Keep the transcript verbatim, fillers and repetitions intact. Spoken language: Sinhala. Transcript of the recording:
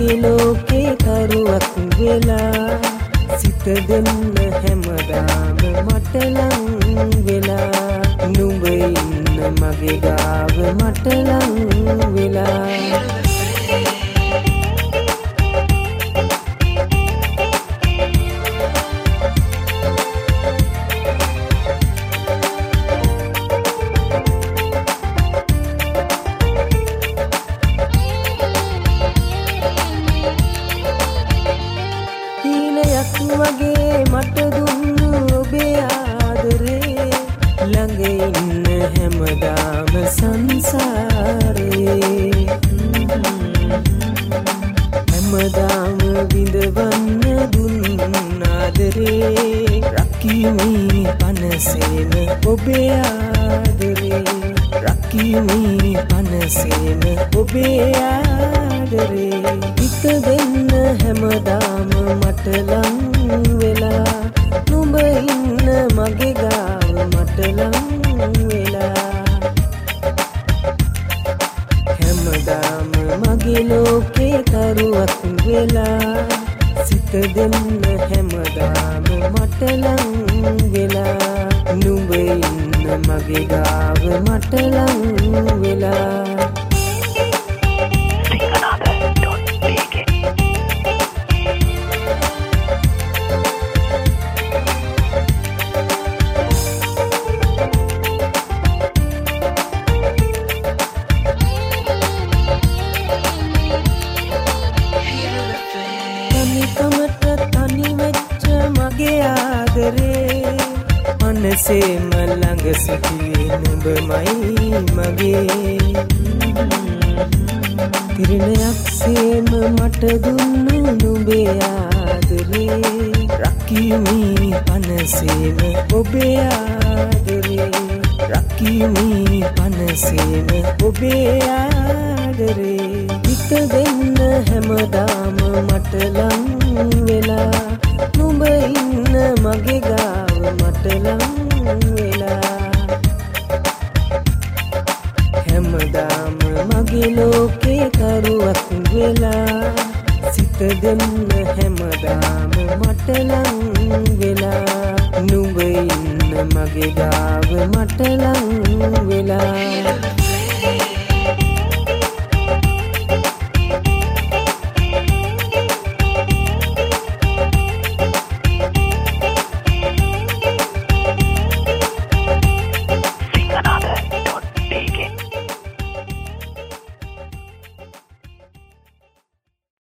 මගේ ලෝකේ කරුවක් වෙලා සිත දෙන්න හැමදාම මට ලං වෙලා නුඹ ඉන්න මගේ ගාව මට ලං වෙලා වගේ මට දුන්නු ඔබේ ආදරේ ළඟ ඉන්න හැමදාම සංසාරේ හැමදාම විඳවන්න දුන්න ආදරේ රකිමි පනසේම ඔබේ ආදරේ රකිමි පනසේම ඔබේ ආදරේ හිත දෙන්න හැමදාම මට ලං වෙලා නුඹ ඉන්න මගේ ගාව මට ලං වෙලා හැමදාම මගේ ලෝකේ කරුවක් වෙලා සිත දෙන්න හැමදාම මට ලං වෙලා නුඹ ඉන්න මගේ ගාව මට ලං වෙලා මගේ ආදරේ මනසේම ළඟ සිටියේ නුඹමයි මගේ තිරණයක්සේම මට දුන්නු නුඹේ ආදරේ රකිමි පනසේම ඔබේ ආදරේ රකිමි පනසේම ඔබේ ආදරේ හිත දෙන්න හැමදාම මට ලං වෙලා නුඹ ඉන්න මගේ ගාව මට ලං වෙලා හැමදාම මගේ ලෝකේ කරුවක් වෙලා සිත දෙන්න හැමදාම මට ලං වෙලා නුඹ ඉන්න මගේ ගාව මට ලං වෙලා